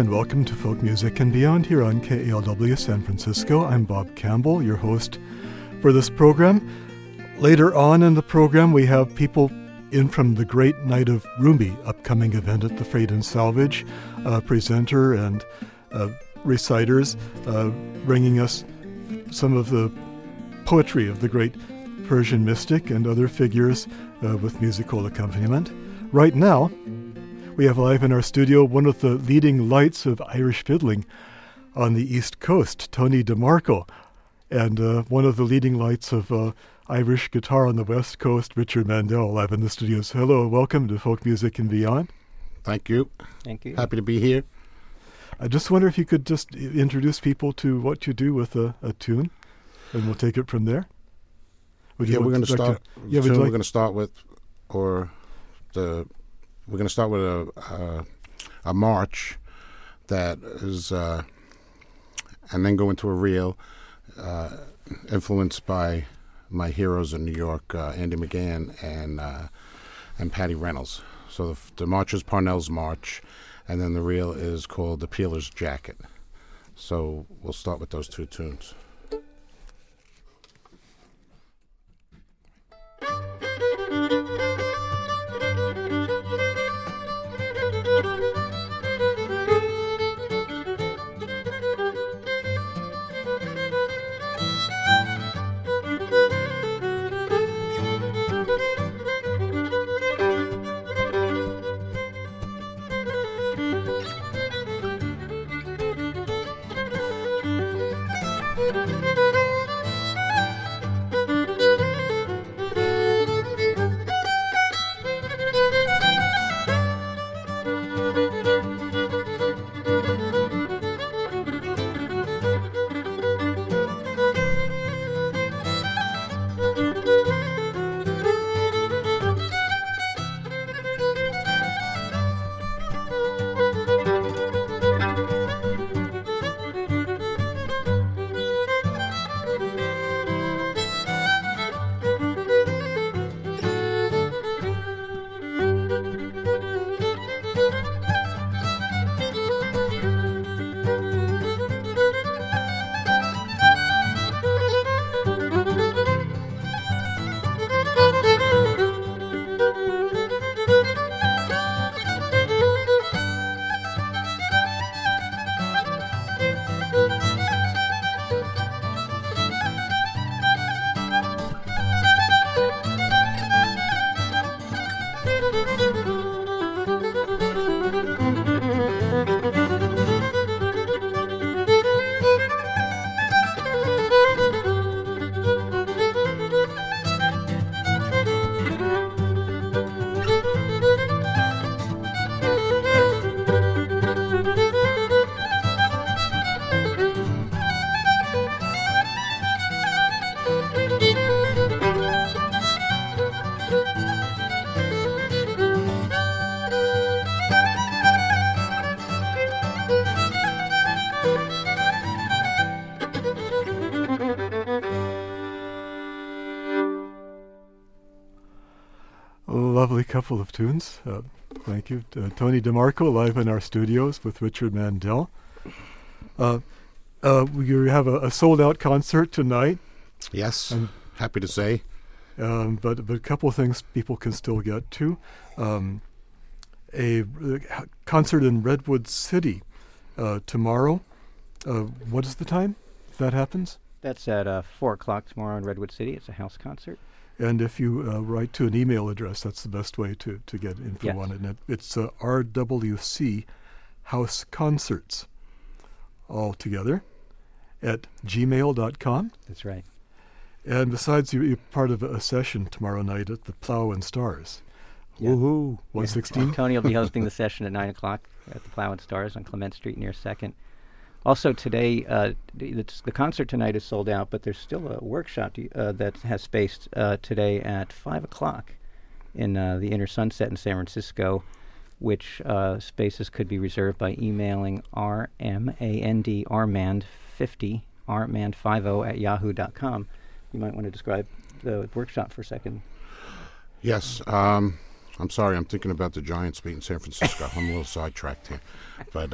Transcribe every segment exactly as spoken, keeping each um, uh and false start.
and welcome to Folk Music and Beyond here on K A L W San Francisco. I'm Bob Campbell, your host for this program. Later on in the program, we have people in from the Great Night of Rumi upcoming event at the Freight and Salvage, uh, presenter and uh, reciters, uh, bringing us some of the poetry of the great Persian mystic and other figures uh, with musical accompaniment. Right now, we have live in our studio one of the leading lights of Irish fiddling on the East Coast, Tony DeMarco, and uh, one of the leading lights of uh, Irish guitar on the West Coast, Richard Mandel, live in the studios. Hello, welcome to Folk Music and Beyond. Thank you. Thank you. Happy to be here. I just wonder if you could just introduce people to what you do with a, a tune, and we'll take it from there. Would yeah, you we're going to to start. To, yeah, tune like, we're going to start with, or the. We're going to start with a a, a march that is, uh, and then go into a reel, uh, influenced by my heroes in New York, uh, Andy McGann and uh, and Patty Reynolds. So the, the march is Parnell's March, and then the reel is called The Peeler's Jacket. So we'll start with those two tunes. Lovely couple of tunes. Uh, thank you. Uh, Tony DeMarco live in our studios with Richard Mandel. Uh, uh, we have a, a sold-out concert tonight. Yes, um, happy to say. Um, but, but a couple of things people can still get to. Um, a uh, concert in Redwood City uh, tomorrow. Uh, what is the time if that happens? That's at uh, four o'clock tomorrow in Redwood City. It's a house concert. And if you uh, write to an email address, that's the best way to, to get info yes. on it. And it, it's uh, R W C House Concerts, all together, at gmail dot com. That's right. And besides, you, you're part of a session tomorrow night at the Plow and Stars. Yeah. Woohoo! one sixteen. Yeah. Tony will be hosting the session at nine o'clock at the Plow and Stars on Clement Street near second. Also today, uh, the, the concert tonight is sold out, but there's still a workshop uh, that has space uh, today at five o'clock in uh, the Inner Sunset in San Francisco, which uh, spaces could be reserved by emailing R M A N D, rmand fifty, rmand fifty at yahoo dot com. You might want to describe the workshop for a second. Yes. Um, I'm sorry, I'm thinking about the Giants beating San Francisco. I'm a little sidetracked here, but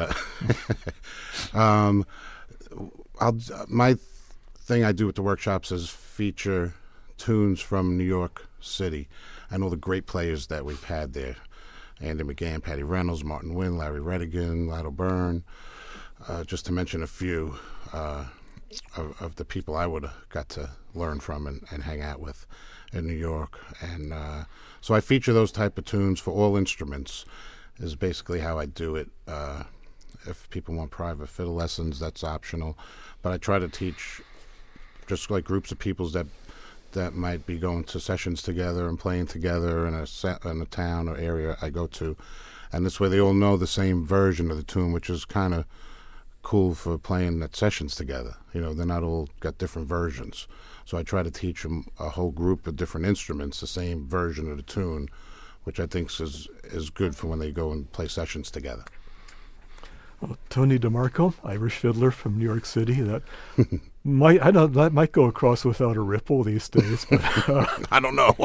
uh, um, I'll my thing I do with the workshops is feature tunes from New York City and all the great players that we've had there: Andy McGann, Patty Reynolds, Martin Wynn, Larry Redigan, Lotto Byrne, uh, just to mention a few uh, of, of the people I would have got to learn from and, and hang out with in New York. And uh, so I feature those type of tunes for all instruments is basically how I do it. Uh, if people want private fiddle lessons, that's optional. But I try to teach just like groups of peoples that that might be going to sessions together and playing together in a set, in a town or area I go to. And this way they all know the same version of the tune, which is kind of cool for playing at sessions together. You know, they're not all got different versions. So I try to teach them a whole group of different instruments, the same version of the tune, which I think is is good for when they go and play sessions together. Well, Tony DeMarco, Irish fiddler from New York City, that might I know that might go across without a ripple these days, but uh, I don't know.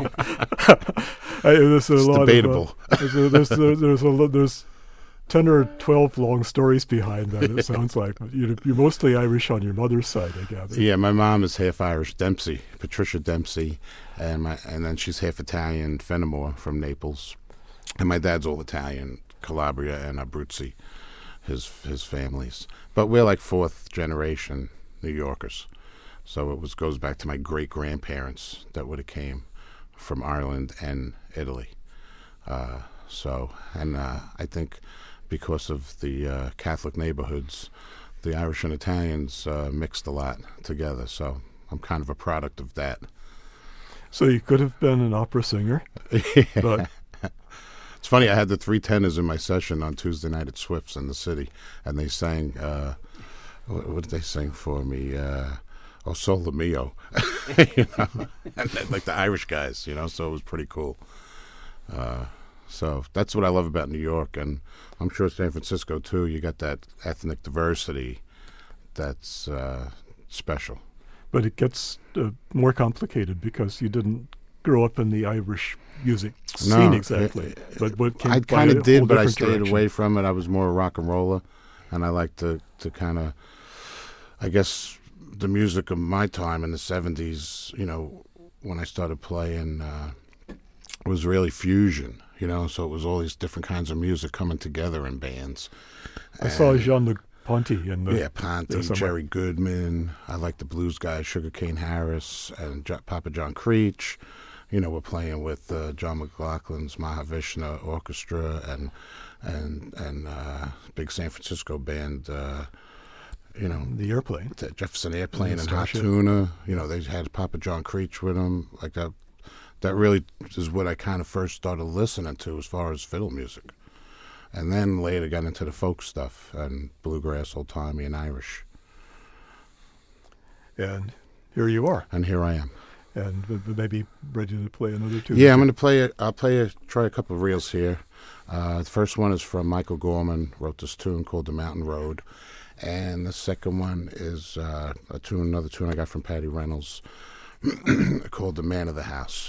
I, there's a it's lot debatable. Of, uh, there's there's there's, there's, a, there's ten or twelve long stories behind that. It sounds like you're, you're mostly Irish on your mother's side, I gather. Yeah, my mom is half Irish, Dempsey, Patricia Dempsey, and my and then she's half Italian, Fenimore from Naples, and my dad's all Italian, Calabria and Abruzzi, his his families. But we're like fourth generation New Yorkers, so it was goes back to my great grandparents that would have came from Ireland and Italy. Uh, so and uh, I think. Because of the uh, Catholic neighborhoods, the Irish and Italians uh, mixed a lot together. So I'm kind of a product of that. So you could have been an opera singer. Yeah. But it's funny, I had the three tenors in my session on Tuesday night at Swift's in the city, and they sang, uh, what, what did they sing for me? Uh, O Sole Mio, you know, and, like the Irish guys, you know, so it was pretty cool. Uh, So that's what I love about New York, and I'm sure San Francisco, too. You got that ethnic diversity that's uh, special. But it gets uh, more complicated because you didn't grow up in the Irish music scene no, exactly. It, it, but what came I by kind a of did, whole but I different stayed direction. away from it. I was more a rock and roller, and I like to, to kind of, I guess, the music of my time in the seventies, you know, when I started playing, uh, was really fusion. You know, so it was all these different kinds of music coming together in bands. I and saw Jean-Luc Ponty in the... Yeah, Ponty, Jerry Goodman. I like the blues guys, Sugar Cane Harris, and jo- Papa John Creech. You know, we're playing with uh, John McLaughlin's Mahavishnu Orchestra and and and uh, big San Francisco band, uh, you know. The Airplane. The Jefferson Airplane and Hot Tuna. You know, they had Papa John Creech with them, like that. That really is what I kind of first started listening to as far as fiddle music. And then later got into the folk stuff and bluegrass, old-timey, and Irish. And here you are. And here I am. And maybe ready to play another tune. Yeah, I'm going to play it. I'll play a, try a couple of reels here. Uh, the first one is from Michael Gorman, wrote this tune called The Mountain Road. And the second one is uh, a tune, another tune I got from Patty Reynolds called The Man of the House.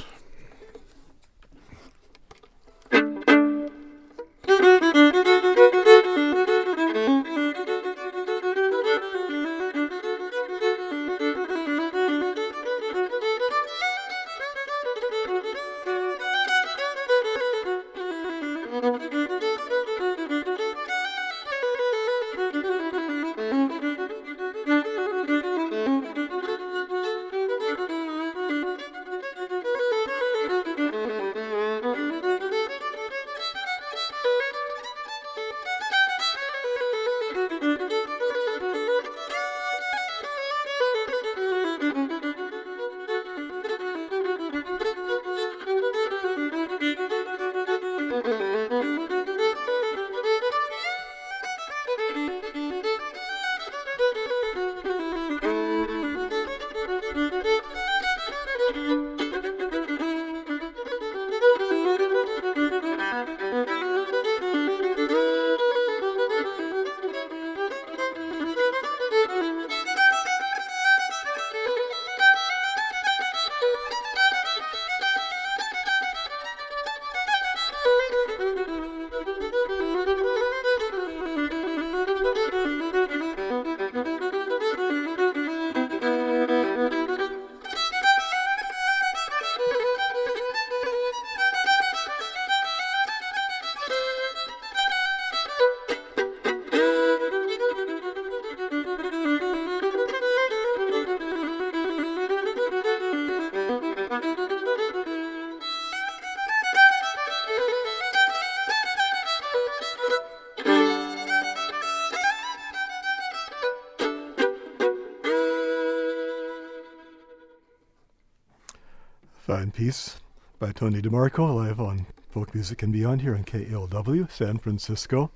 Fine piece by Tony DeMarco, live on Folk Music and Beyond here on K A L W, San Francisco.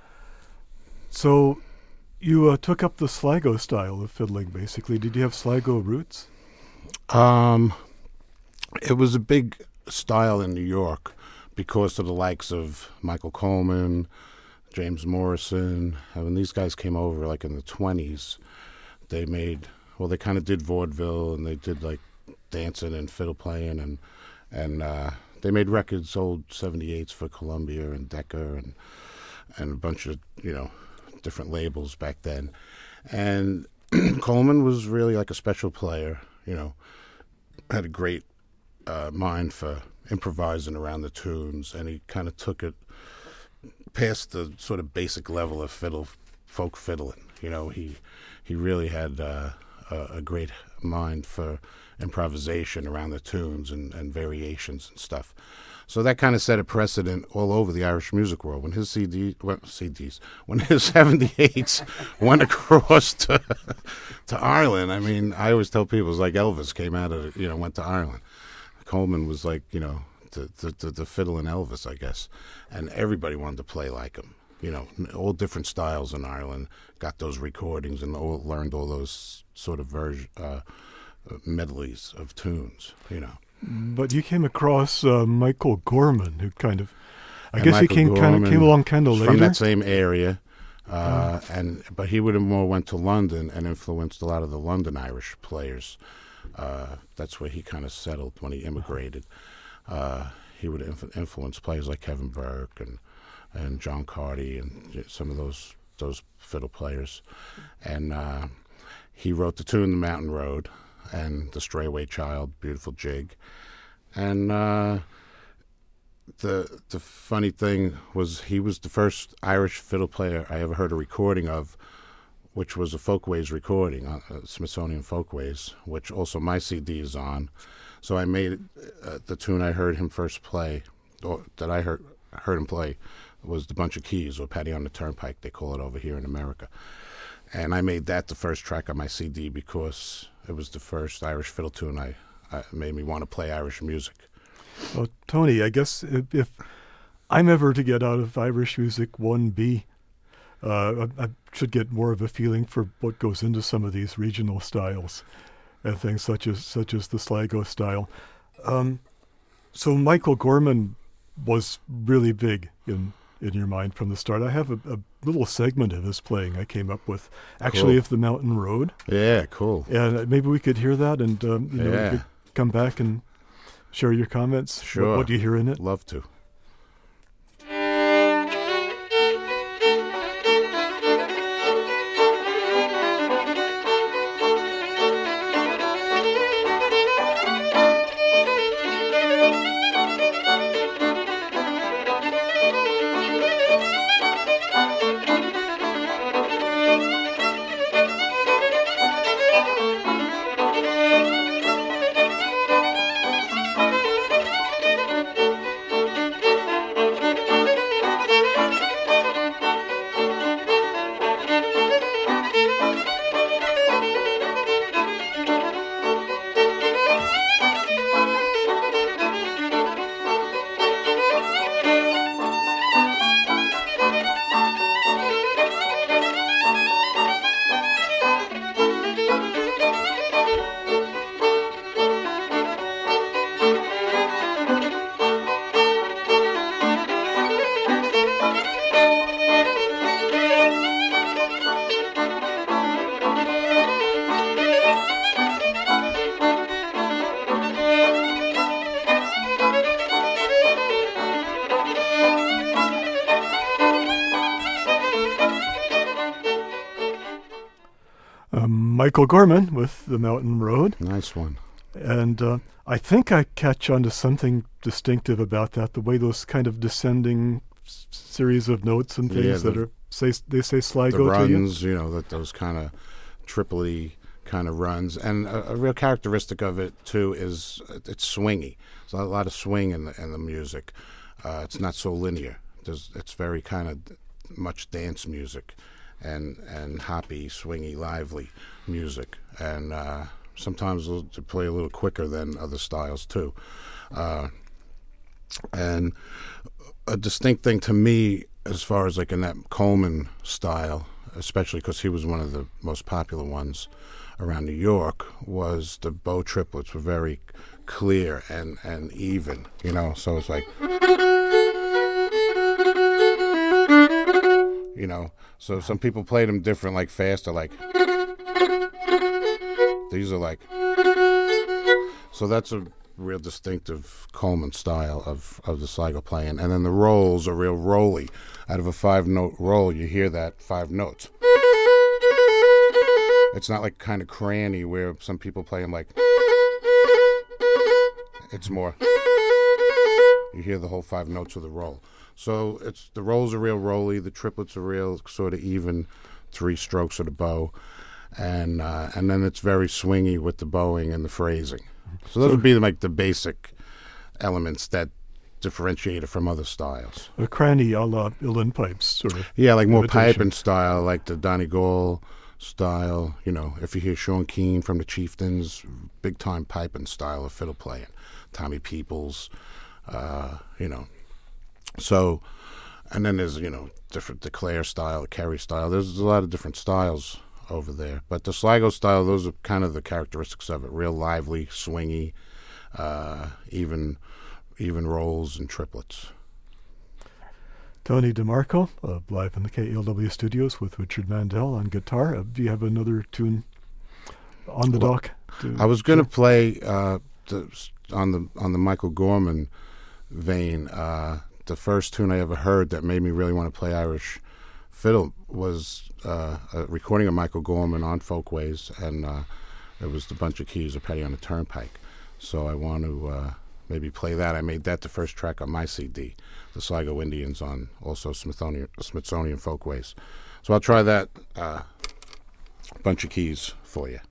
So you uh, took up the Sligo style of fiddling, basically. Did you have Sligo roots? Um, it was a big style in New York because of the likes of Michael Coleman, James Morrison. And when these guys came over, like in the twenties, they made, well, they kind of did vaudeville, and they did like dancing and fiddle playing, and and uh, they made records, sold seventy-eights for Columbia and Decca, and and a bunch of, you know, different labels back then. And Coleman was really like a special player, you know, had a great uh, mind for improvising around the tunes, and he kind of took it past the sort of basic level of fiddle, folk fiddling. You know, he he really had uh, a, a great mind for improvisation around the tunes and, and variations and stuff. So that kind of set a precedent all over the Irish music world. When his C D, well, C Ds, when his seventy-eights went across to to Ireland, I mean, I always tell people it's like Elvis came out of, you know, went to Ireland. Coleman was like, you know, the the, the, the fiddle in Elvis, I guess, and everybody wanted to play like him. You know, all different styles in Ireland, got those recordings and all, learned all those sort of version, uh, medleys of tunes, you know. But you came across uh, Michael Gorman, who kind of, I And guess Michael he came kind of came along kind of later. From that same area, uh, oh. and but he would have more went to London and influenced a lot of the London Irish players. Uh, that's where he kind of settled when he immigrated. Uh, he would inf- influence players like Kevin Burke and and John Carty and some of those those fiddle players. And uh, he wrote the tune "The Mountain Road" and "The Stray Away Child," beautiful jig. And uh, the the funny thing was, he was the first Irish fiddle player I ever heard a recording of, which was a Folkways recording, uh, Smithsonian Folkways, which also my C D is on. So I made uh, the tune I heard him first play, or that I heard heard him play, was "The Bunch of Keys," or "Paddy on the Turnpike," they call it over here in America. And I made that the first track on my C D because it was the first Irish fiddle tune I, I made me want to play Irish music. Well, Tony, I guess if, if I'm ever to get out of Irish music one B, uh, I, I should get more of a feeling for what goes into some of these regional styles and things such as such as the Sligo style. Um, so Michael Gorman was really big in, in your mind from the start. I have a, a little segment of his playing I came up with, actually, Cool. of the Mountain Road. Yeah, cool. And maybe we could hear that, and um, you know, Yeah. we could come back and share your comments. Sure. What, what do you hear in it? Love to. Michael Gorman with The Mountain Road. Nice one. And uh, I think I catch on to something distinctive about that, the way those kind of descending s- series of notes and things Yeah, that the- are, say they say The Sligo to you. runs, you know, that those kind of triply kind of runs. And a, a real characteristic of it, too, is it's swingy. There's a lot of swing in the, in the music. Uh, it's not so linear. There's, it's very kind of much dance music and, and hoppy, swingy, lively music. And uh, sometimes to play a little quicker than other styles too. Uh, and a distinct thing to me, as far as like in that Coleman style, especially because he was one of the most popular ones around New York, was the bow triplets were very clear and, and even, you know, so it's like, you know, so some people played them different, like faster, like, these are like, so that's a real distinctive Coleman style of, of the Sligo playing. And then the rolls are real rolly. Out of a five-note roll, you hear that five notes. It's not like kind of cranny where some people play them like, it's more, you hear the whole five notes of the roll. So it's the rolls are real rolly, the triplets are real sort of even, three strokes of the bow, and uh, and then it's very swingy with the bowing and the phrasing. So those would be like the basic elements that differentiate it from other styles. A cranny a la uilleann pipes, sort of. Yeah, like more imitation. piping style, like the Donegal style. You know, if you hear Sean Keane from the Chieftains, big time piping style of fiddle playing. Tommy Peoples, uh, you know. So, and then there's, you know, different, the Clare style, the Kerry style. There's a lot of different styles over there. But the Sligo style, those are kind of the characteristics of it. Real lively, swingy, uh, even even rolls and triplets. Tony DeMarco, uh, live in the K E L W studios with Richard Mandel on guitar. Uh, do you have another tune on the Well, dock? to- I was going to play uh, the, on the on the Michael Gorman vein. Uh, the first tune I ever heard that made me really want to play Irish fiddle was uh, a recording of Michael Gorman on Folkways, and uh, it was the Bunch of Keys of Petty on the Turnpike. So I want to uh, maybe play that. I made that the first track on my C D, the Sligo Indians, on also Smithsonian, Smithsonian Folkways. So I'll try that uh, Bunch of Keys for you.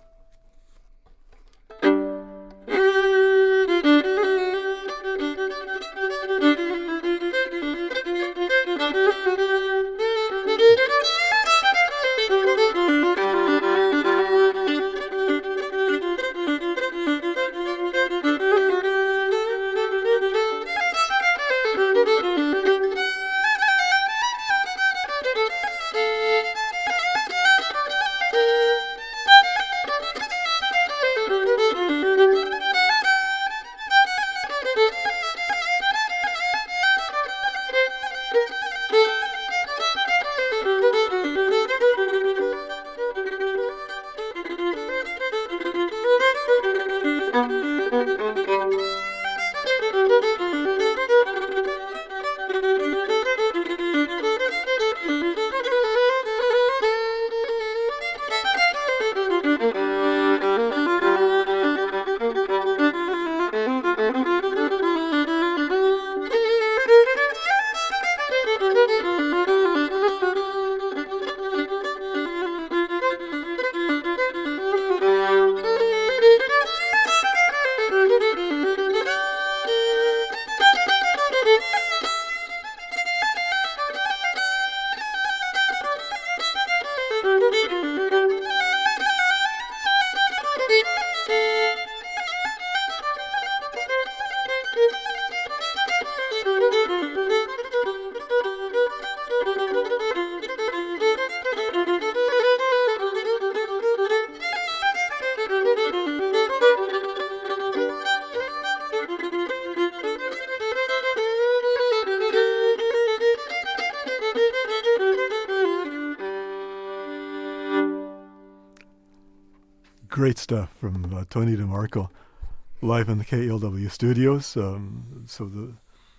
Great stuff from uh, Tony DeMarco, live in the K E L W studios. Um, so the,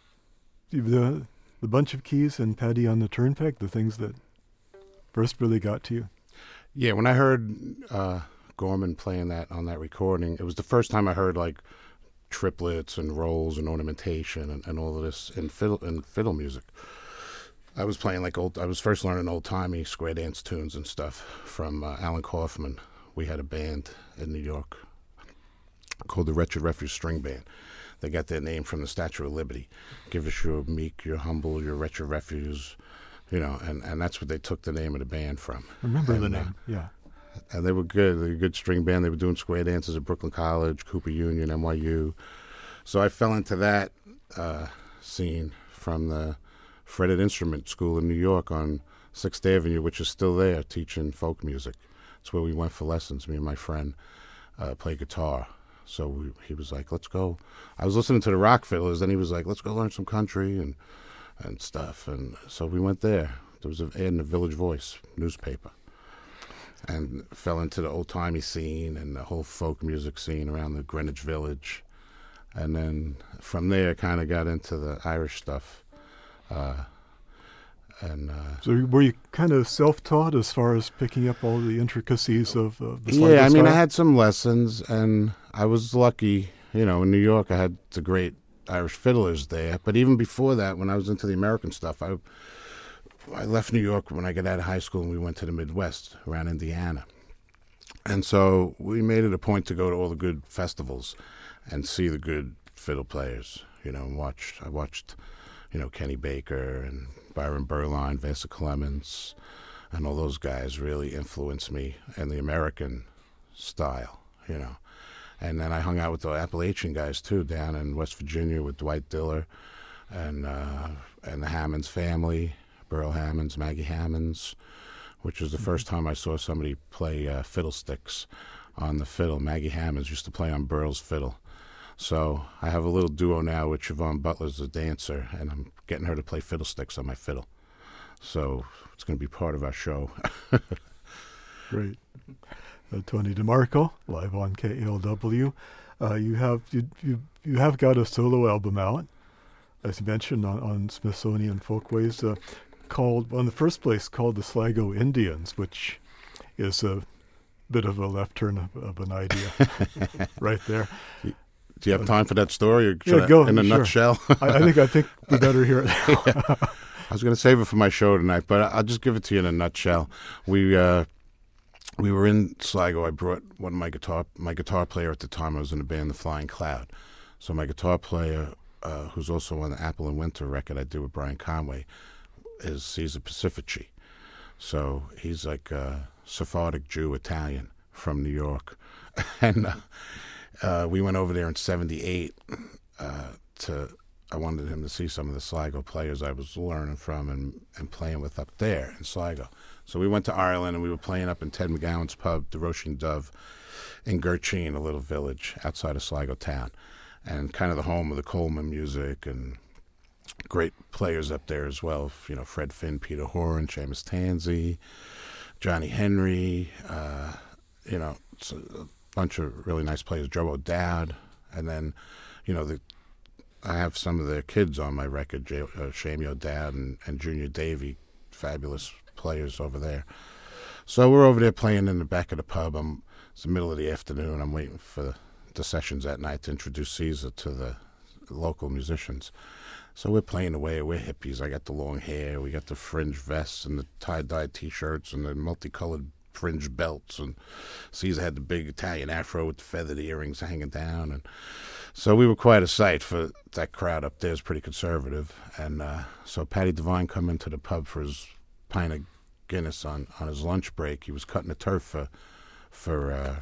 the the Bunch of Keys and Paddy on the Turnpike, the things that first really got to you. Yeah, when I heard uh, Gorman playing that on that recording, it was the first time I heard like triplets and rolls and ornamentation and, and all of this in fiddle in fiddle music. I was playing like old. I was first learning old timey square dance tunes and stuff from uh, Alan Kaufman. We had a band in New York called the Wretched Refuge String Band. They got their name from the Statue of Liberty. Give us your meek, your humble, your wretched refuge, you know, and, and that's what they took the name of the band from. Remember and, the uh, name, yeah. and they were good. They were a good string band. They were doing square dances at Brooklyn College, Cooper Union, N Y U. So I fell into that uh, scene from the Fretted Instrument School in New York on Sixth Avenue, which is still there, teaching folk music. It's where we went for lessons. Me and my friend uh, play guitar. So we, he was like, let's go. I was listening to the Rock Fiddlers, then he was like, let's go learn some country and and stuff. And so we went there. There was an ad in the Village Voice newspaper. And fell into the old-timey scene and the whole folk music scene around the Greenwich Village. And then from there, kind of got into the Irish stuff. Uh, and uh, So were you kind of self-taught as far as picking up all the intricacies of uh, the Sligo yeah, I mean, style? I had some lessons, and I was lucky. You know, in New York, I had the great Irish fiddlers there. But even before that, when I was into the American stuff, I I left New York when I got out of high school, and we went to the Midwest, around Indiana. And so we made it a point to go to all the good festivals and see the good fiddle players, you know, and watch, I watched, you know, Kenny Baker and Byron Berline, Vasa Clements, and all those guys really influenced me in the American style, you know. And then I hung out with the Appalachian guys, too, down in West Virginia with Dwight Diller and uh, and the Hammonds family, Burl Hammonds, Maggie Hammonds, which was the first time I saw somebody play uh, fiddlesticks on the fiddle. Maggie Hammonds used to play on Burl's fiddle. So I have a little duo now with Siobhan Butler's a dancer, and I'm getting her to play fiddlesticks on my fiddle. So it's going to be part of our show. Great. Uh, Tony DeMarco, live on K A L W. Uh, you have you, you you have got a solo album out, as you mentioned, on, on Smithsonian Folkways, uh, called, well, in the first place, called the Sligo Indians, which is a bit of a left turn of, of an idea right there. Do you have time for that story, or Yeah, I, go, in a sure. nutshell? I, I think I think we better hear it. Yeah. I was going to save it for my show tonight, but I'll just give it to you in a nutshell. We uh, we were in Sligo. I brought one of my guitar my guitar player at the time. I was in the band The Flying Cloud. So my guitar player, uh, who's also on the Apple and Winter record I did with Brian Conway, is Caesar Pacifici. So he's like a Sephardic Jew Italian from New York, and uh, uh, we went over there in seventy-eight uh, to. I wanted him to see some of the Sligo players I was learning from and, and playing with up there in Sligo. So we went to Ireland, and we were playing up in Ted McGowan's pub, the Roisin Dove, in Gertrude, a little village outside of Sligo town, and kind of the home of the Coleman music and great players up there as well. You know, Fred Finn, Peter Horan, Seamus Tansey, Johnny Henry, uh, you know, it's a bunch of really nice players, Joe O'Dowd, and then, you know, the I have some of their kids on my record, J- uh, Shamie O'Dowd and, and Junior Davey, fabulous players over there. So we're over there playing in the back of the pub. I'm, it's the middle of the afternoon. I'm waiting for the sessions that night to introduce Caesar to the local musicians. So we're playing away. We're hippies. I got the long hair. We got the fringe vests and the tie-dye T-shirts and the multicolored fringe belts. And Caesar had the big Italian afro with the feathered earrings hanging down. And so we were quite a sight for that crowd up there. Is pretty conservative. And uh, so Paddy Devine come into the pub for his pint of Guinness on, on his lunch break. He was cutting the turf for, for uh,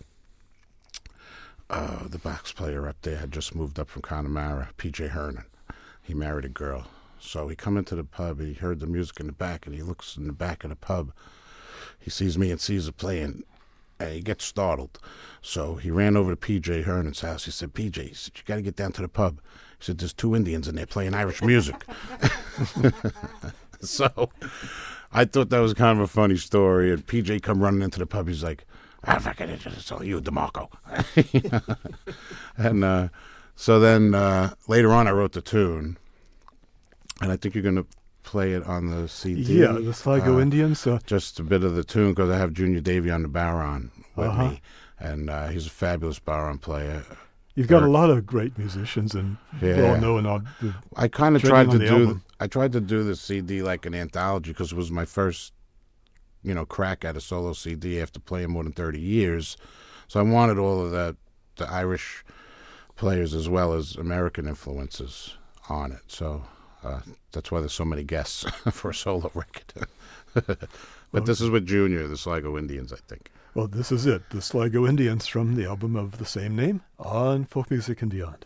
uh, the box player up there had just moved up from Connemara, P J Hernan. He married a girl. So he come into the pub. He heard the music in the back, and he looks in the back of the pub. He sees me and Caesar playing, and he gets startled. So he ran over to P J Hernan's house. He said, P J, he said, you got to get down to the pub. He said, there's two Indians in there playing Irish music. So I thought that was kind of a funny story. And P J come running into the pub. He's like, I fucking it's all you, DeMarco. And uh, so then uh, later on I wrote the tune. And I think you're going to play it on the C D. Yeah, the Sligo uh, Indians. Uh, just a bit of the tune, because I have Junior Davey on the baron with Uh-huh. me. And uh, he's a fabulous baron player. You've got Or- a lot of great musicians, and Yeah. well known on the I kind of Trending tried to on the do. album. I tried to do the C D like an anthology, because it was my first, you know, crack at a solo C D after playing more than thirty years. So I wanted all of the the Irish players as well as American influences on it. So uh, that's why there's so many guests for a solo record. But this is with Junior, the Sligo Indians, I think. Well, this is it, the Sligo Indians from the album of the same name on Folk Music and Beyond.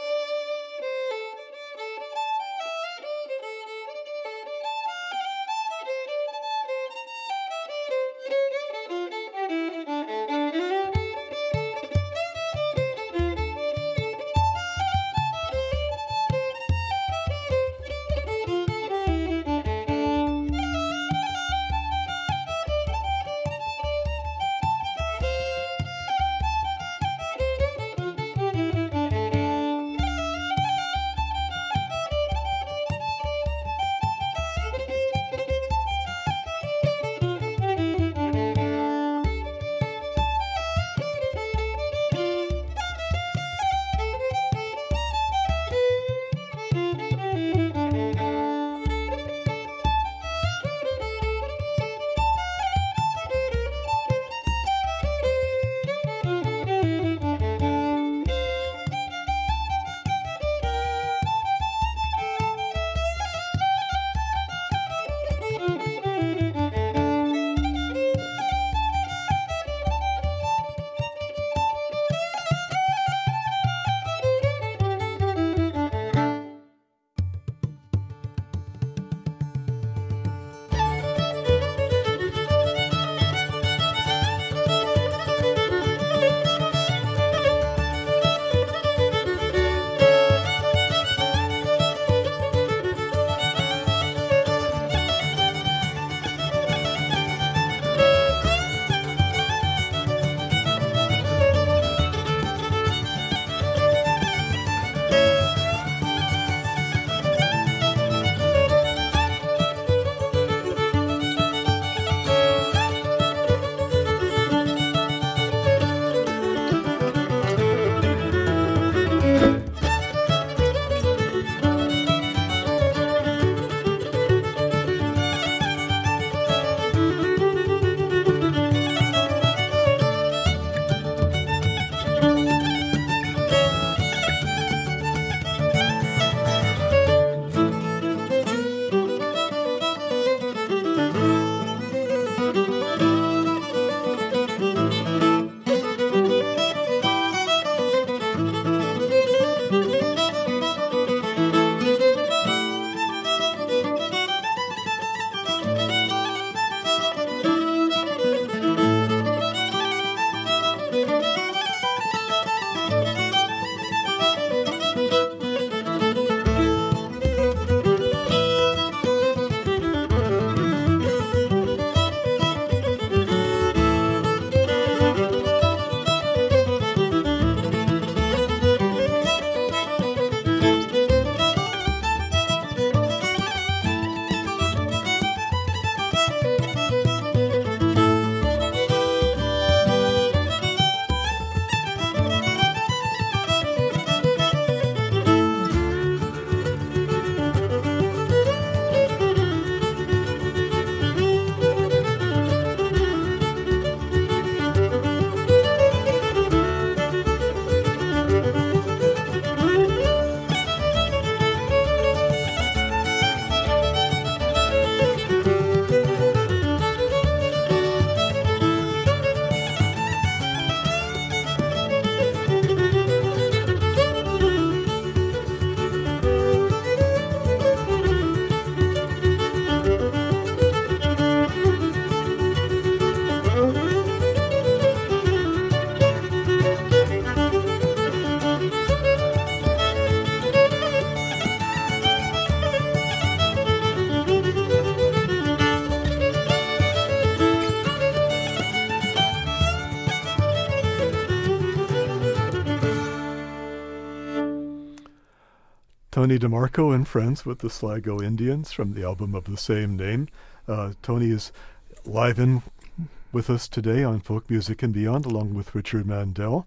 Tony DeMarco and friends with the Sligo Indians from the album of the same name. Uh, Tony is live in with us today on Folk Music and Beyond, along with Richard Mandel.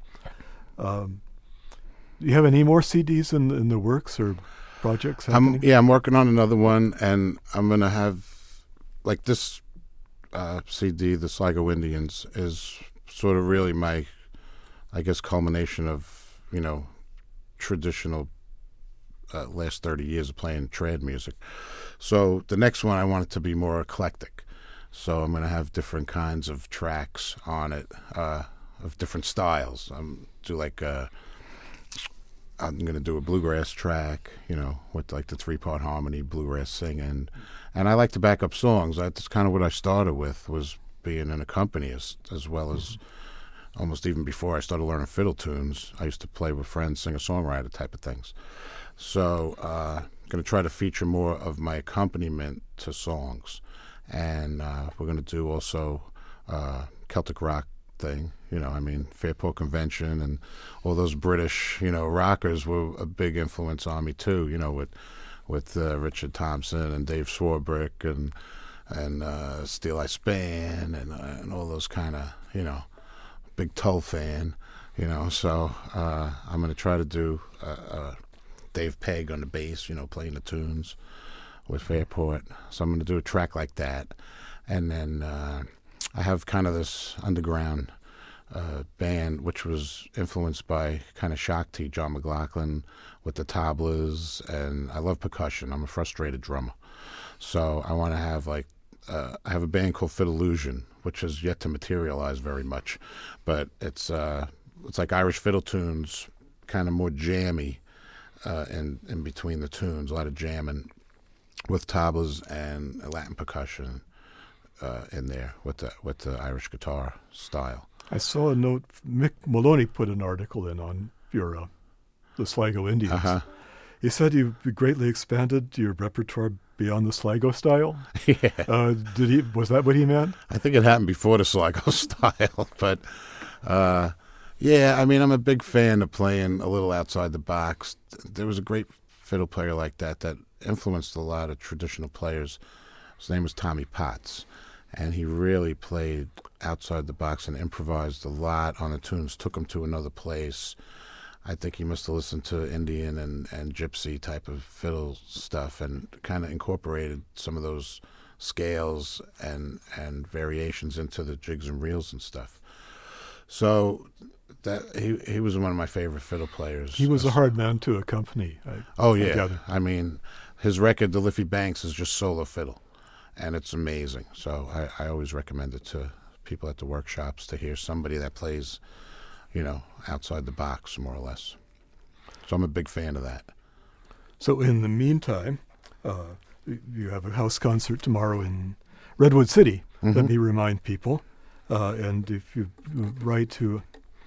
Um, do you have any more C Ds in, in the works or projects happening? I'm, yeah, I'm working on another one, and I'm going to have, like this uh, C D, the Sligo Indians, is sort of really my, I guess, culmination of, you know, traditional uh, last thirty years of playing trad music. So the next one, I want it to be more eclectic. So I'm going to have different kinds of tracks on it, uh, of different styles. I'm do like uh, I'm going to do a bluegrass track, you know, with like the three-part harmony, bluegrass singing, and I like to back up songs. That's kind of what I started with, was being in a company as as well as almost even before I started learning fiddle tunes. I used to play with friends, singer-songwriter type of things. So uh, I'm going to try to feature more of my accompaniment to songs. And uh, we're going to do also uh, Celtic rock thing. You know, I mean, Fairport Convention and all those British, you know, rockers were a big influence on me too. You know, with with uh, Richard Thompson and Dave Swarbrick and and uh, Steel Eye Span and uh, and all those kind of, you know, big Tull fan. You know, so uh, I'm going to try to do uh, uh, Dave Pegg on the bass. You know, playing the tunes with Fairport. So I'm going to do a track like that. And then uh, I have kind of this underground uh, band, which was influenced by kind of Shakti, John McLaughlin, with the tablas. And I love percussion. I'm a frustrated drummer. So I want to have like, uh, I have a band called Fiddlelusion, which has yet to materialize very much. But it's uh, it's like Irish fiddle tunes, kind of more jammy uh, in, in between the tunes, a lot of jamming, with tablas and Latin percussion uh, in there with the with the Irish guitar style. I saw a note. Mick Maloney put an article in on your uh, the Sligo Indians. Uh-huh. He said you've greatly expanded your repertoire beyond the Sligo style. Yeah. Uh, did he? Was that what he meant? I think it happened before the Sligo style, but uh, yeah, I mean, I'm a big fan of playing a little outside the box. There was a great fiddle player like that that influenced a lot of traditional players. His name was Tommy Potts, and he really played outside the box and improvised a lot on the tunes, took them to another place. I think he must have listened to Indian and, and gypsy type of fiddle stuff and kind of incorporated some of those scales and and variations into the jigs and reels and stuff. So that he he was one of my favorite fiddle players. He was a hard man to accompany. I, oh I yeah, gather. I mean, his record, The Liffey Banks, is just solo fiddle, and it's amazing. So I, I always recommend it to people at the workshops to hear somebody that plays, you know, outside the box, more or less. So I'm a big fan of that. So in the meantime, uh, you have a house concert tomorrow in Redwood City. Mm-hmm. Let me remind people. Uh, and if you write to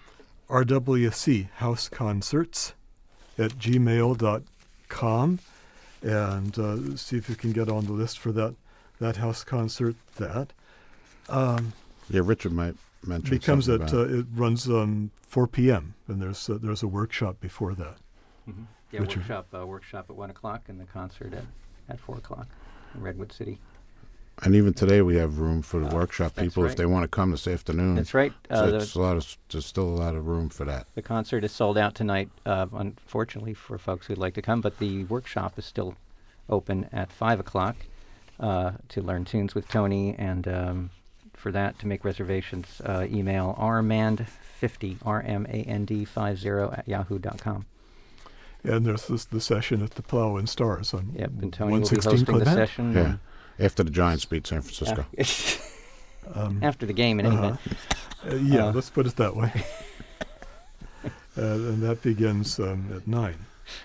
R W C House Concerts at gmail dot com and uh, see if you can get on the list for that, that house concert, that. Um, yeah, Richard might mention becomes something at about uh, it runs um, four p.m. and there's uh, there's a workshop before that. Mm-hmm. Yeah, Richard. workshop uh, workshop at one o'clock and the concert at, at four o'clock in Redwood City. And even today we have room for the Uh, workshop that's people right. if they want to come this afternoon. That's right. So Uh, it's the, a lot of, there's still a lot of room for that. the concert is sold out tonight, uh, unfortunately, for folks who'd like to come, but the workshop is still open at five o'clock uh, to learn tunes with Tony. And um, for that, to make reservations, uh, email r mand fifty, R M A N D fifty at yahoo dot com. And there's this, the session at the Plow and Stars on Yep, and Tony will be one sixteen hosting the Clement. session. Yeah. and After the Giants beat San Francisco. Um, After the game, in any uh-huh. event. Uh, yeah, Uh, let's put it that way. uh, and that begins um, at nine.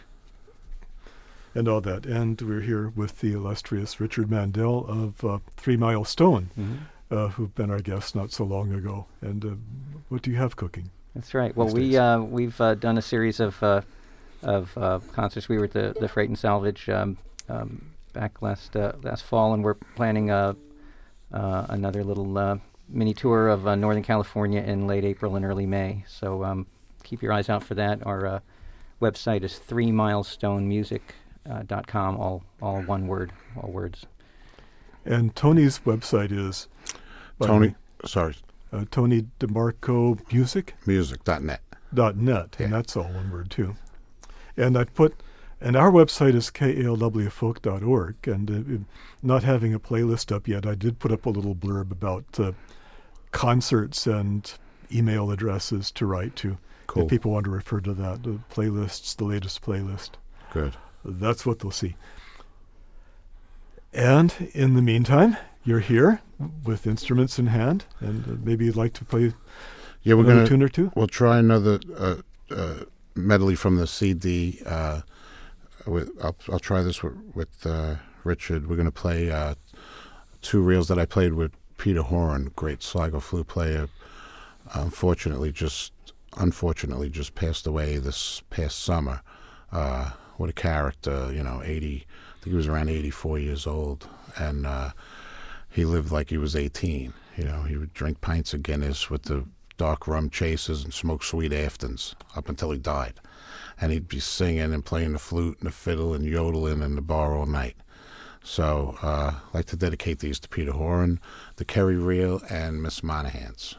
And all that. And we're here with the illustrious Richard Mandel of uh, Three Mile Stone, Mhm. uh, who've been our guest not so long ago. And uh, what do you have cooking? That's right. Well, these we days? uh, we've uh, done a series of uh, of uh, concerts. We were at the, the Freight and Salvage um, um, back last uh, last fall, and we're planning uh, uh, another little uh, mini tour of uh, Northern California in late April and early May. So um, keep your eyes out for that. Our uh, website is three milestone music dot com, all all one word, all words. And Tony's website is Tony, sorry, uh, Tony DeMarco Music. music dot net. Dot net, Yeah. and that's all one word too. And I put, and our website is K A L W folk dot org, and uh, not having a playlist up yet, I did put up a little blurb about uh, concerts and email addresses to write to. Cool. If people want to refer to that, the playlists, the latest playlist, Good. that's what they'll see. And in the meantime, you're here with instruments in hand, and uh, maybe you'd like to play yeah, we're another gonna, tune or two? We'll try another uh, uh, medley from the C D. Uh, with I'll, I'll try this with, with uh, Richard. We're going to play uh, two reels that I played with Peter Horan, great Sligo flute player. Unfortunately, just unfortunately just passed away this past summer. Uh, what a character, you know, eighty. I think he was around eighty-four years old, and uh, he lived like he was eighteen. You know, he would drink pints of Guinness with the dark rum chasers and smoke sweet Aftons up until he died. And he'd be singing and playing the flute and the fiddle and yodeling in the bar all night. So uh, I'd like to dedicate these to Peter Horan, the Kerry Reel, and Miss Monaghan's.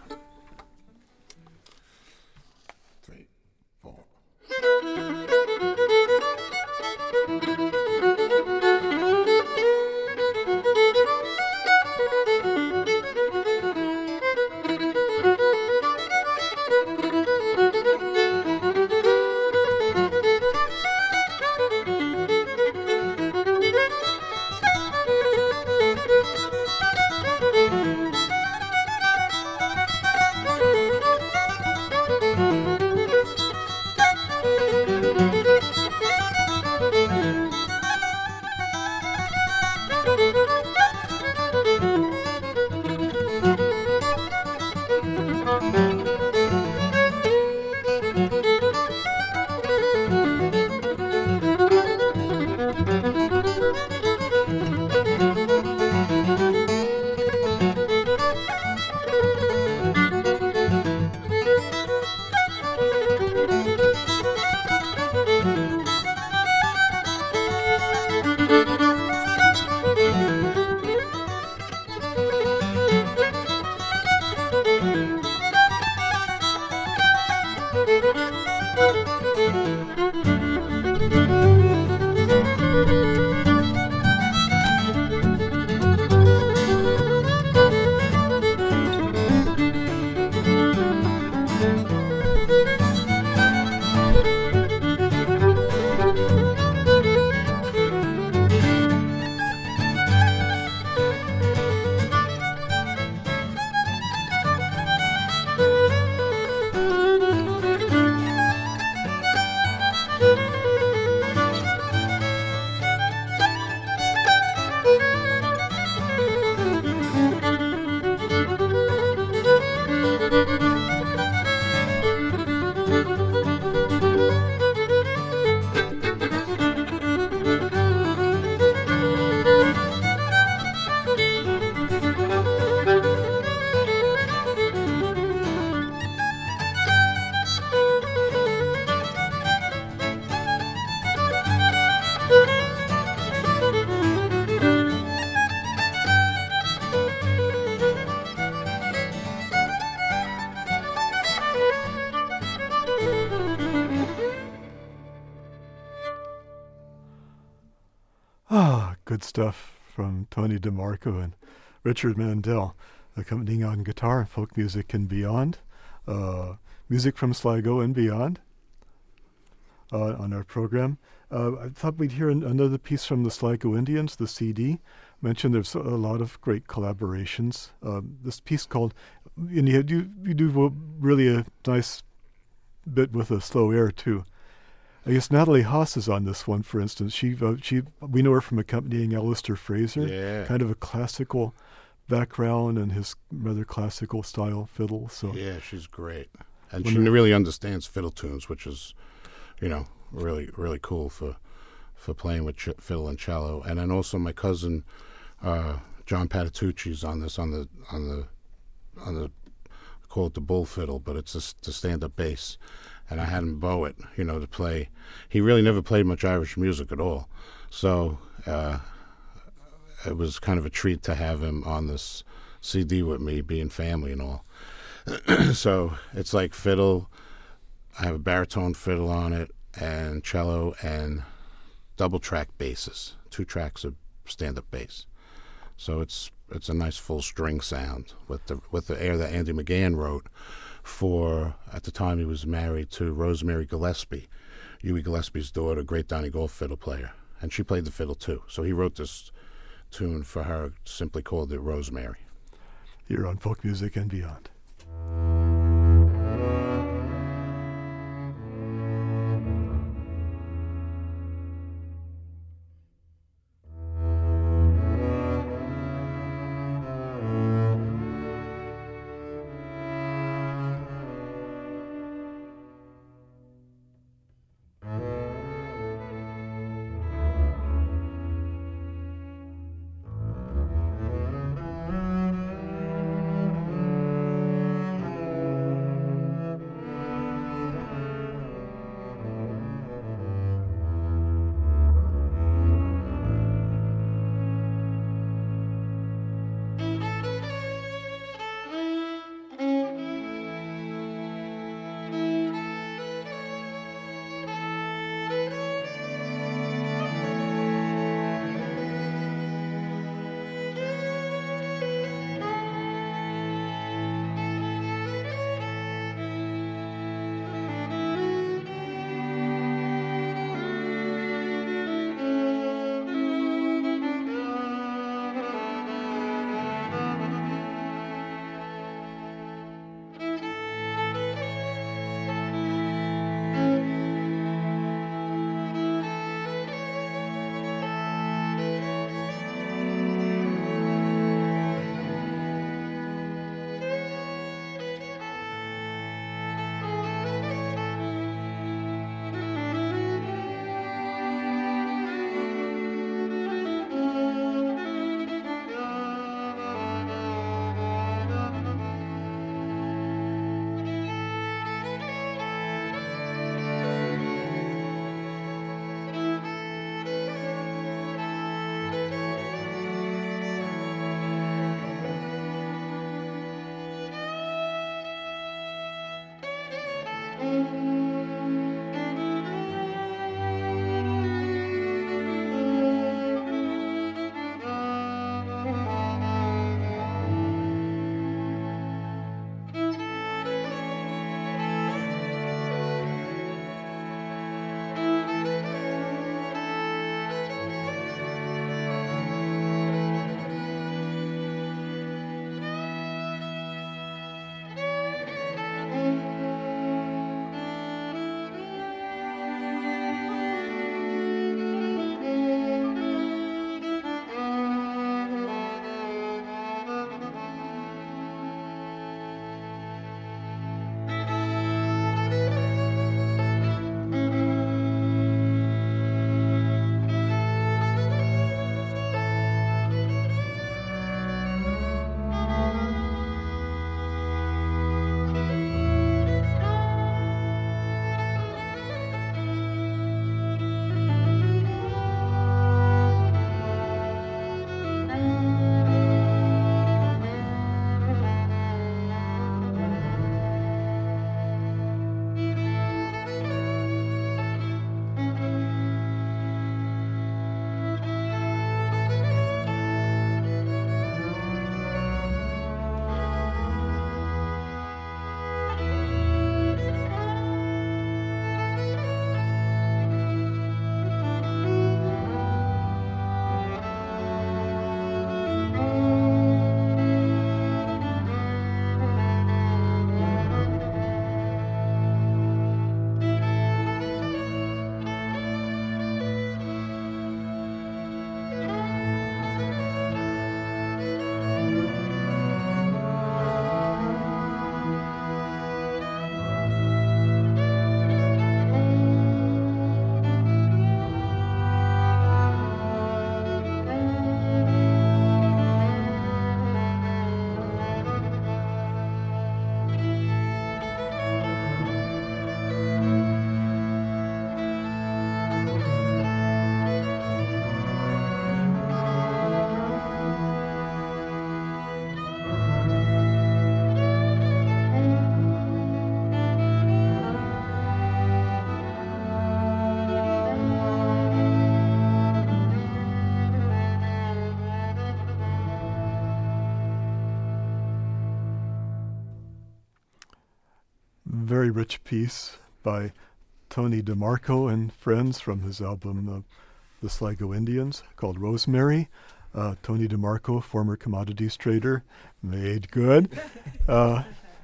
Three, four. Ah, good stuff from Tony DeMarco and Richard Mandel, accompanying on guitar, folk music and beyond, uh, music from Sligo and beyond uh, on our program. Uh, I thought we'd hear an, another piece from the Sligo Indians, the C D. Mentioned there's a lot of great collaborations. Uh, this piece called, and you, you, you do really a nice bit with a slow air too. I guess Natalie Haas is on this one, for instance. She, uh, she, we know her from accompanying Alistair Fraser, Yeah. kind of a classical background and his rather classical style fiddle. So Yeah, she's great. And When she the- really understands fiddle tunes, which is, you know, really, really cool for for playing with ch- fiddle and cello. And then also my cousin, uh, John Patitucci's on this, on the, on the, on the, I call it the bull fiddle, but it's a, the stand-up bass. And I had him bow it, you know, to play. He really never played much Irish music at all. So uh, it was kind of a treat to have him on this C D with me, being family and all. So it's like fiddle. I have a baritone fiddle on it, and cello, and double track basses, two tracks of stand-up bass. So it's it's a nice full string sound with the with the air that Andy McGann wrote for, at the time he was married to Rosemary Gillespie, Huey Gillespie's daughter, great Donnie Gold fiddle player, and she played the fiddle too. So he wrote this tune for her, simply called it Rosemary. Here on Folk Music and Beyond. very rich piece by Tony DeMarco and friends from his album uh, The Sligo Indians called Rosemary. Uh, Tony DeMarco, former commodities trader, made good. Uh,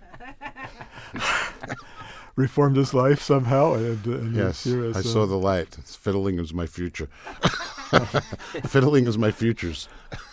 reformed his life somehow. And, and Yes, here as, I uh, saw the light. Fiddling is my future. Fiddling is my futures.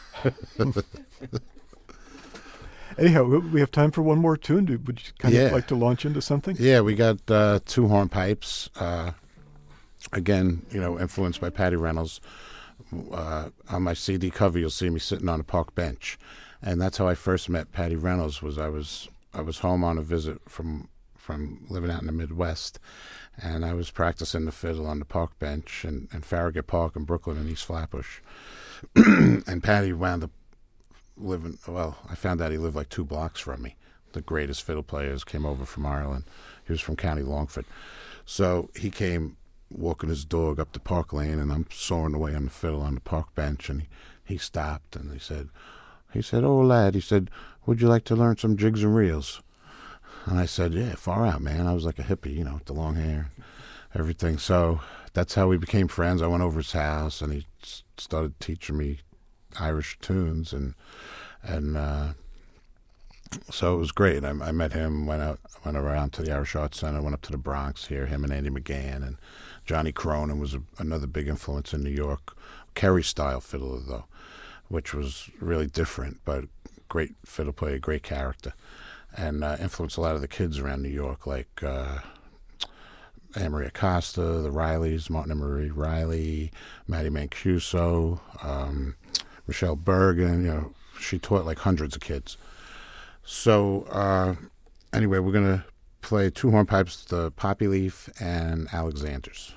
Anyhow, we- we have time for one more tune. Do- Would you kind Yeah. of like to launch into something? Yeah, we got uh, two hornpipes. Uh, again, you know, influenced by Patty Reynolds. Uh, on my C D cover, you'll see me sitting on a park bench, and that's how I first met Patty Reynolds. Was I was I was home on a visit from from living out in the Midwest, and I was practicing the fiddle on the park bench in, in Farragut Park in Brooklyn in East Flatbush. And Patty wound up living, well, I found out he lived like two blocks from me. The greatest fiddle players came over from Ireland. He was from County Longford. So he came walking his dog up the park lane, and I'm sawing away on the fiddle on the park bench, and he, he stopped, and he said, he said, "Oh, lad," he said, "would you like to learn some jigs and reels?" And I said, "Yeah, far out, man." I was like a hippie, you know, with the long hair, everything. So that's how we became friends. I went over his house, and he s- started teaching me Irish tunes, and and uh, so it was great. I, I met him, went out, went around to the Irish Arts Center, went up to the Bronx here. Him and Andy McGann and Johnny Cronin was a, another big influence in New York. Kerry style fiddler though, which was really different, but great fiddle player, great character, and uh, influenced a lot of the kids around New York, like uh, Anne Marie Acosta, the Rileys, Martin and Marie Riley, Maddie Mancuso, um, Michelle Bergen. You know, she taught like hundreds of kids. So uh, anyway, we're gonna play two hornpipes, the Poppy Leaf and Alexander's.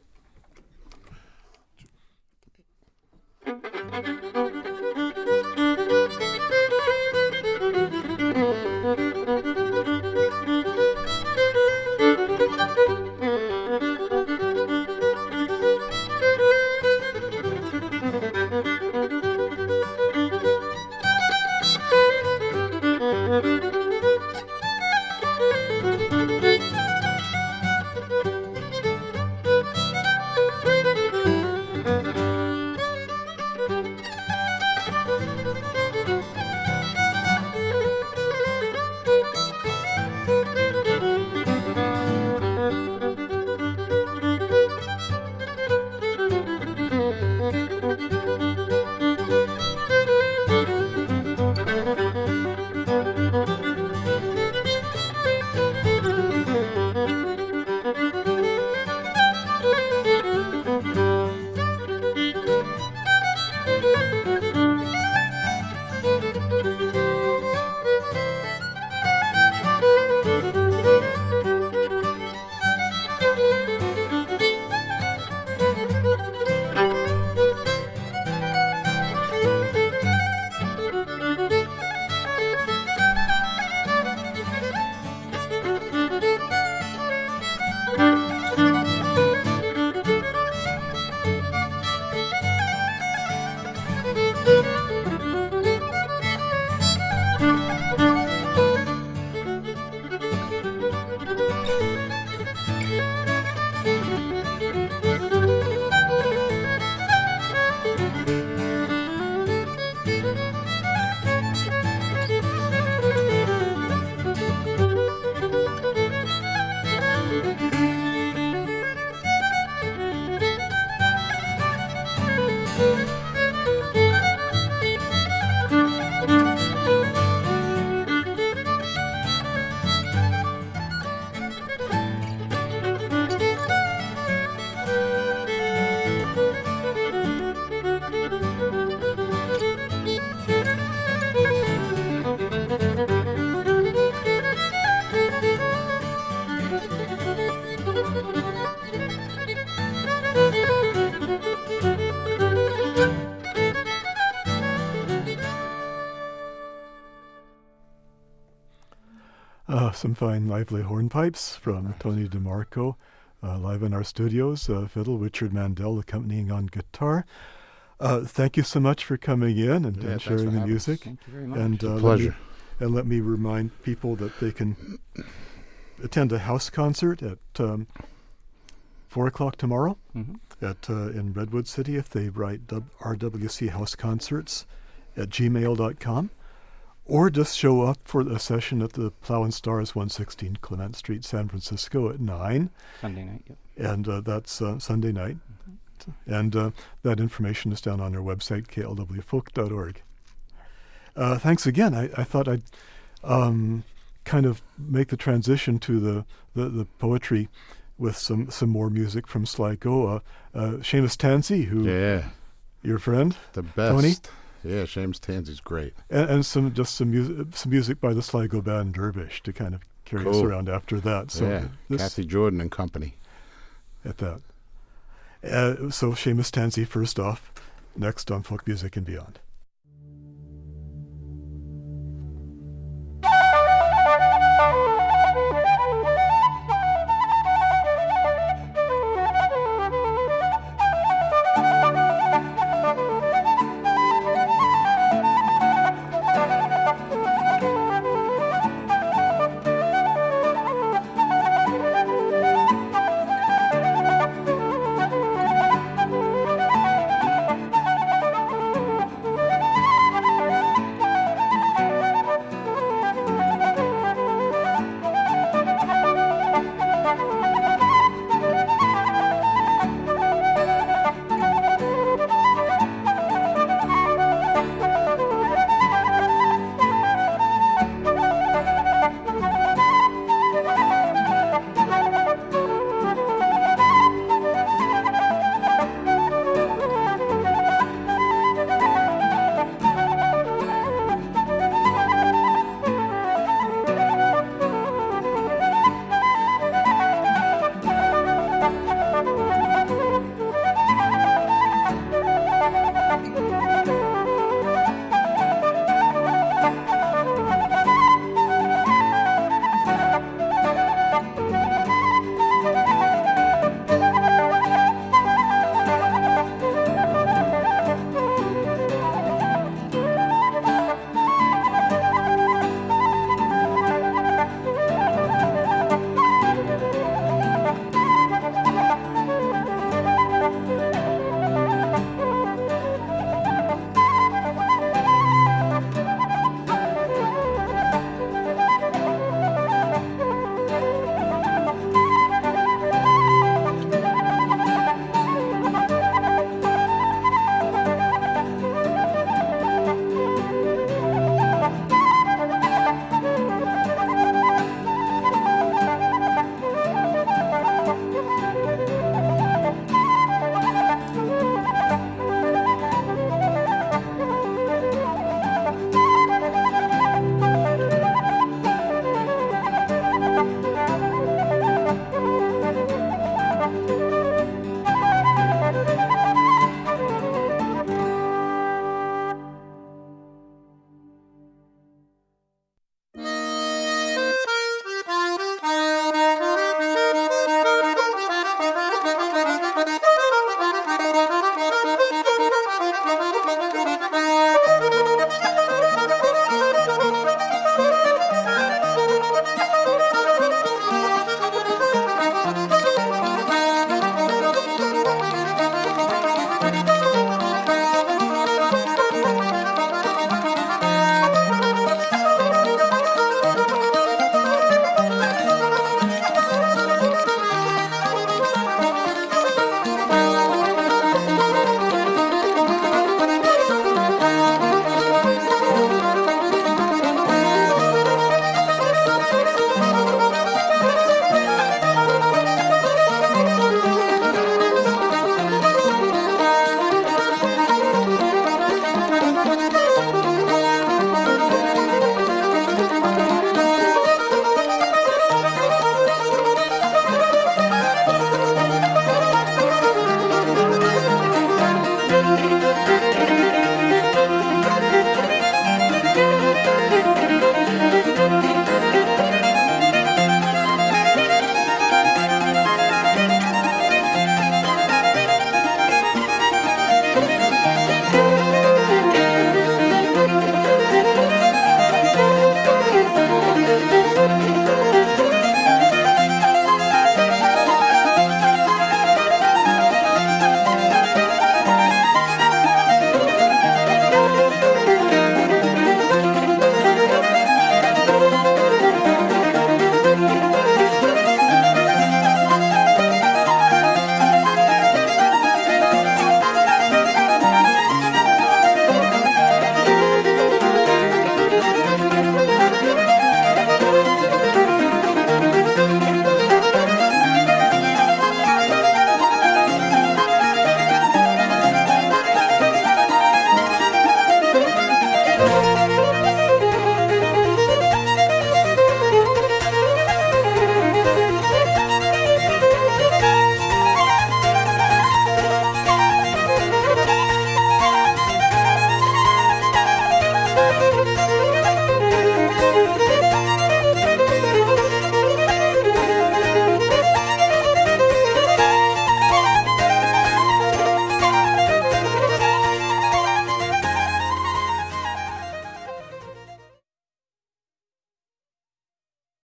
Uh, some fine, lively hornpipes from Tony DeMarco, uh, live in our studios. Uh, fiddle, Richard Mandel accompanying on guitar. Uh, thank you so much for coming in and, Yeah, and thanks for sharing the having us. music. Thank you very much. And uh, let me, Pleasure. and let me remind people that they can attend a house concert at um, four o'clock tomorrow Mm-hmm. at uh, in Redwood City. If they write w- R W C House Concerts at gmail dot com, or just show up for a session at the Plow and Stars, one sixteen Clement Street, San Francisco at nine. Sunday night. Yep. And uh, that's uh, Sunday night. Mm-hmm. And uh, that information is down on our website, k l w folk dot org. Uh, thanks again. I, I thought I'd um, kind of make the transition to the, the, the poetry with some, some more music from Sligo. Uh, uh, Seamus Tansey, who Yeah, your friend, the best. Tony? Yeah, Seamus Tansey's great. and, and some just some music, some music by the Sligo band Dervish to kind of carry us Cool. around after that. So yeah, this, Kathy Jordan and company. at that. Uh, so Seamus Tansey first off, next on Folk Music and Beyond.